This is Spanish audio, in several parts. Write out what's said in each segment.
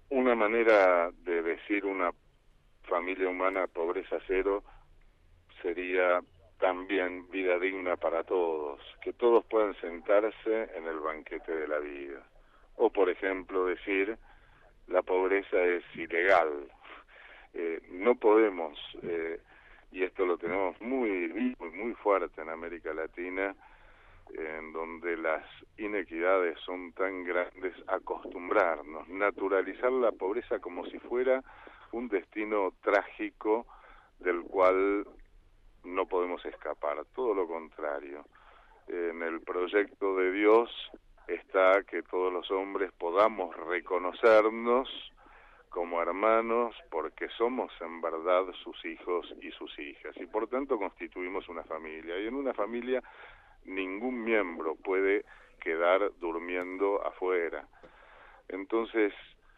Una manera de decir una familia humana pobreza cero sería también vida digna para todos, que todos puedan sentarse en el banquete de la vida. O, por ejemplo, decir la pobreza es ilegal. No podemos, y esto lo tenemos muy vivo y muy fuerte en América Latina, en donde las inequidades son tan grandes, acostumbrarnos, naturalizar la pobreza como si fuera un destino trágico del cual no podemos escapar, todo lo contrario. En el proyecto de Dios está que todos los hombres podamos reconocernos como hermanos porque somos en verdad sus hijos y sus hijas y por tanto constituimos una familia, y en una familia ningún miembro puede quedar durmiendo afuera. Entonces,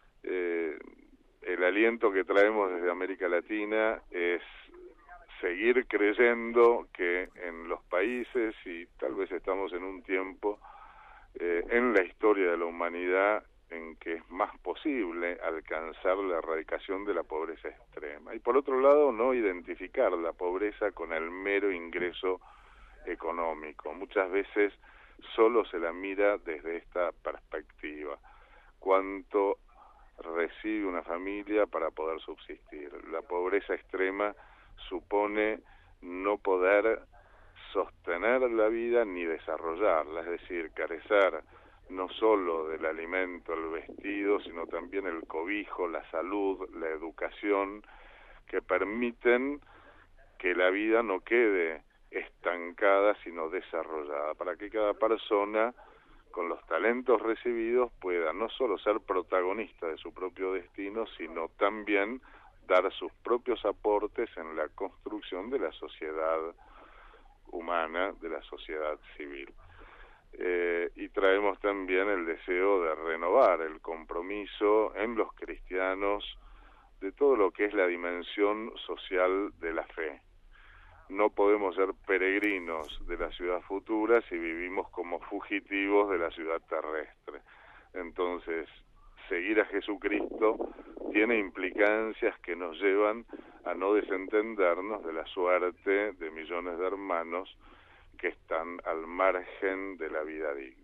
el aliento que traemos desde América Latina es seguir creyendo que en los países, y tal vez estamos en un tiempo en la historia de la humanidad en que es más posible alcanzar la erradicación de la pobreza extrema. Y por otro lado, no identificar la pobreza con el mero ingreso económico. Muchas veces solo se la mira desde esta perspectiva. ¿Cuánto recibe una familia para poder subsistir? La pobreza extrema supone no poder sostener la vida ni desarrollarla, es decir, carecer no solo del alimento, el vestido, sino también el cobijo, la salud, la educación, que permiten que la vida no quede estancada, sino desarrollada, para que cada persona, con los talentos recibidos, pueda no solo ser protagonista de su propio destino, sino también dar sus propios aportes en la construcción de la sociedad humana, de la sociedad civil. Y traemos también el deseo de renovar el compromiso en los cristianos de todo lo que es la dimensión social de la fe. No podemos ser peregrinos de la ciudad futura si vivimos como fugitivos de la ciudad terrestre. Entonces, seguir a Jesucristo tiene implicancias que nos llevan a no desentendernos de la suerte de millones de hermanos que están al margen de la vida digna.